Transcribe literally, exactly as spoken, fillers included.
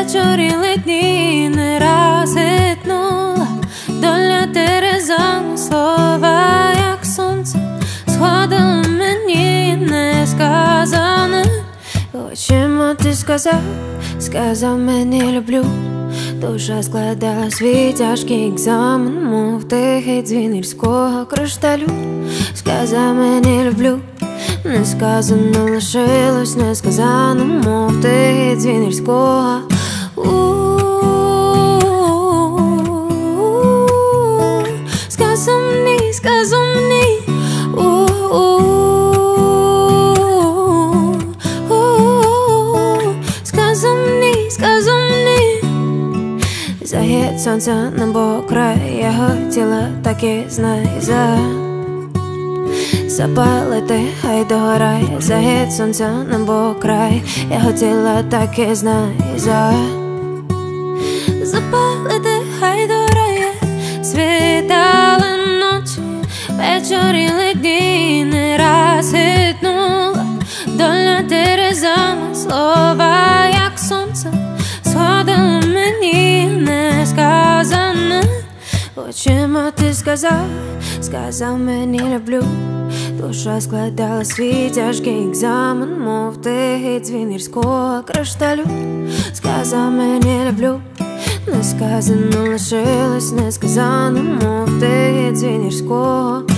вечорі літні не раз гитнула доля терезами слова, як сонце, сходило мені несказане. Очима ти сказав, сказав мені люблю. Душа складала свій тяжкий екзамен, мов тихий дзвін гірського кришталю. Сказав мені люблю, несказано лишилось несказаним, мов тихий дзвін гірського. Сказав мені, сказав мені, сказав мені, сказав мені. Захід сонця небо край, я хотіла так і знай, за запалити, хай догорає. Захід сонця небо край, я хотіла так і знай, за запалити, хай догорає. Світали ночі, вечорі літні не раз гитнула доля терезами слова, як сонце, сходило мені несказане. Очима ти сказав, сказав мені люблю. Душа складала свій тяжкий екзамен, мов тихий дзвін гірського кришталю. Сказав мені люблю, несказано лишилось несказаним, мов тихий дзвін гірського.